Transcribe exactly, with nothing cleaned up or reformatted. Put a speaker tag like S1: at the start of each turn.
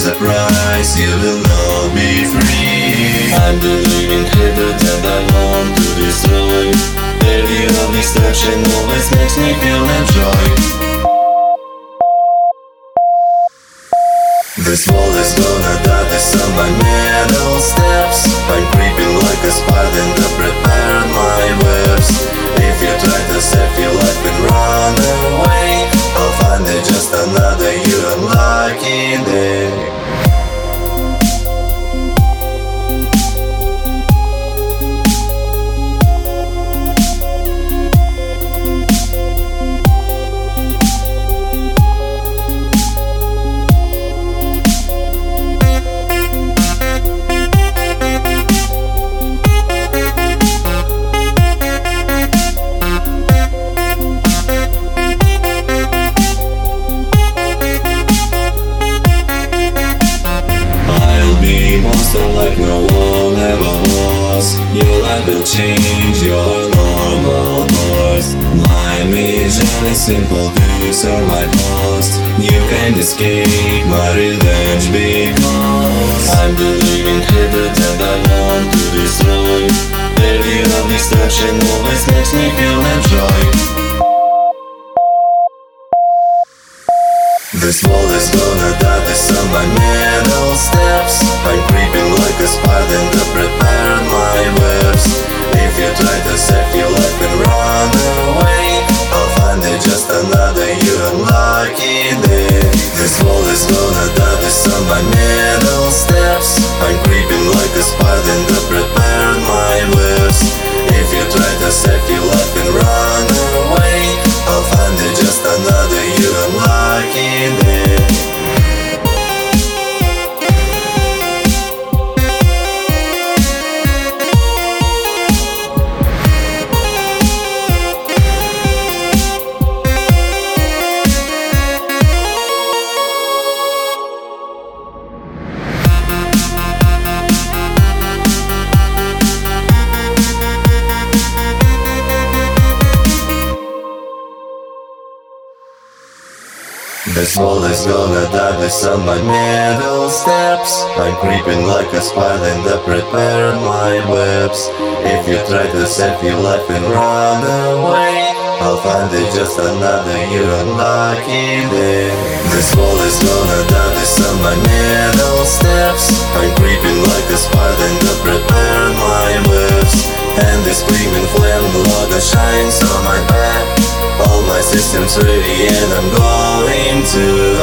S1: the price, you will not be free. I'm the living habit and I want to destroy. The idea of destruction always makes me feel enjoy. This wall is gonna die, this on my middle steps. I'm creeping like a spider and I prepared my webs. If you try to save your life and run away, I'll find it just another you unlucky day. Like no one ever was. Your life will change your normal course. My mission is simple, to serve my cost. You can't escape my revenge because I'm the living habit and I want to destroy. The idea of destruction always makes me feel enjoy. This wall is gonna die, this on my middle steps. I'm creeping like a spider and I prepared my webs. If you try to save your life and run away, I'll find it just another you unlucky day. This wall is gonna die, this on my middle steps. I'm creeping like a spider and I prepared my webs. If you try to save your life and run away, I'll find it just another you unlucky day. This wall is gonna die, this on my middle steps. I'm creeping like a spider and I prepared my webs. If you try to save your life and run away, I'll find it just another you unlucky day. This wall is gonna die, this on my middle steps. I'm creeping like a spider and I prepared my webs. And this screaming flame logo shines on my back. All my systems ready and I'm going to